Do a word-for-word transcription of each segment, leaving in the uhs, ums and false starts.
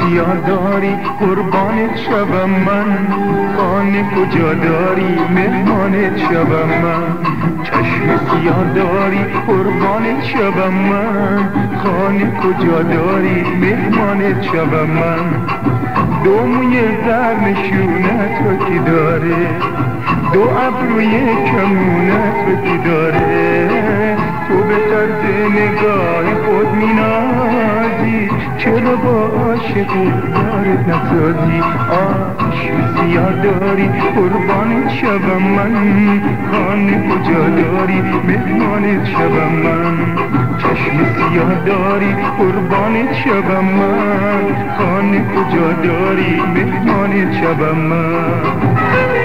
سیاه داری قربانت شبم من، خانه کجا داری مهمانت شبم من. چشم سیاه داری قربانت شبم من، خانه کجا داری مهمانت شبم من. دو موی در نشونت رو کی داره، دو ابروی کمونت رو کی داره. تو به طرز نگاه خود مینازی، چرا با عاشق یارت نسازی. چشم سیاه داری قربانت شبم من، خانه کجا داری مهمانت شبم من. چشم سیاه داری قربانت شبم من، خانه کجا داری مهمانت شبم من.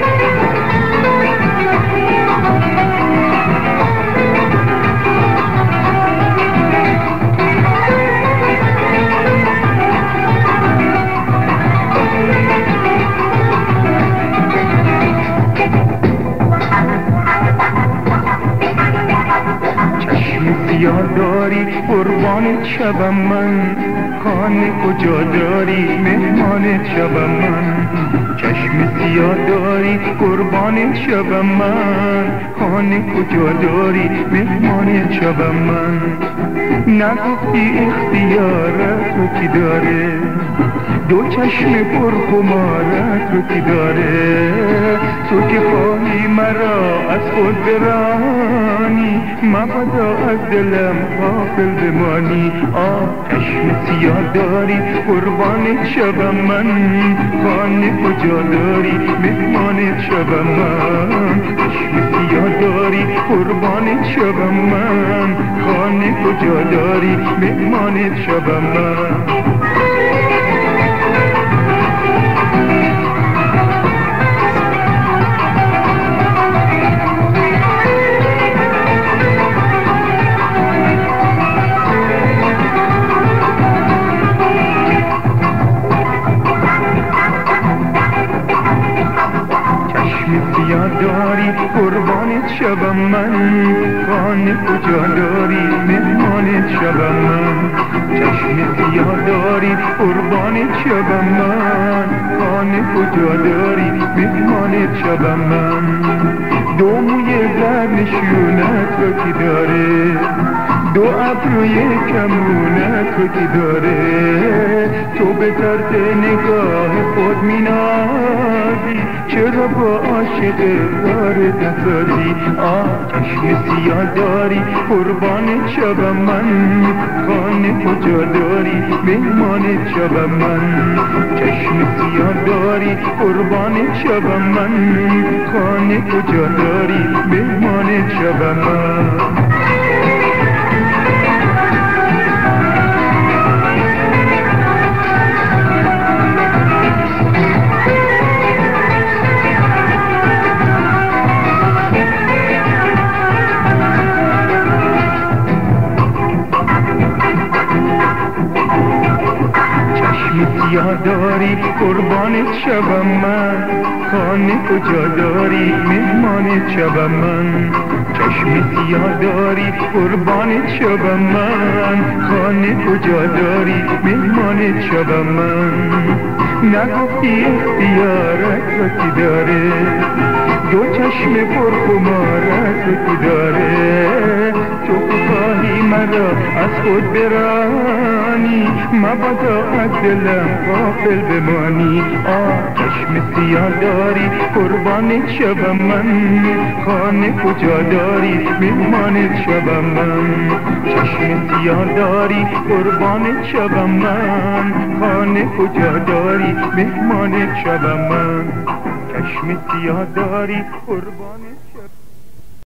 سیاه داری قربانت شبم من، خانه کجا داری مهمانت شبم من. چشم سیاه داری قربانت شبم من، خانه کجا داری مهمانت شبم من. نگفتی اختیارت رو کی داره، دو چشم پرخمارت رو کی داره. تو که خواهی مرا از خود برانی، مبادا از دلم غافل بمانی. آه چشم سیاه داری قربانت شبم من، خانه کجا داری مهمانت شبم من. چشم سیاه داری قربانت شبم من، خانه کجا داری مهمانت شبم من. سیاه داری قربانت شبم من، خانه کجا داری مهمانت شبم من. چشم سیاه داری قربانت شبم من، خانه کجا داری مهمانت شبم من. دو موی در نشونت رو کی داره، دو ابروی کمونت رو کی داره. تو به طرز نگاه خود مینازی، چرا با عاشق یارت نسازی. آه چشم سیاه داری قربانت شبم من، خانه کجا داری مهمانت شبم من. چشم سیاه داری قربانت شبم من، خانه کجا داری مهمانت شبم من. سیاه داری قربانت شبم من، خانه کجا داری مهمانت شبم من. چشم سیاه داری قربانت شبم من، خانه کجا داری مهمانت شبم من. نگفتی اختیارت رو کی داره، دو چشم پرخمارت رو کی داره. تو خواهی مرا از خود برانی، مبادا از دلم غافل بمانی. آه چشم سیاه داری قربانت شبم من، خانه کجا داری مهمانت شبم من. چشم سیاه داری قربانت شبم من، خانه کجا داری مهمانت شبم من. چشم سیاه داری قربانت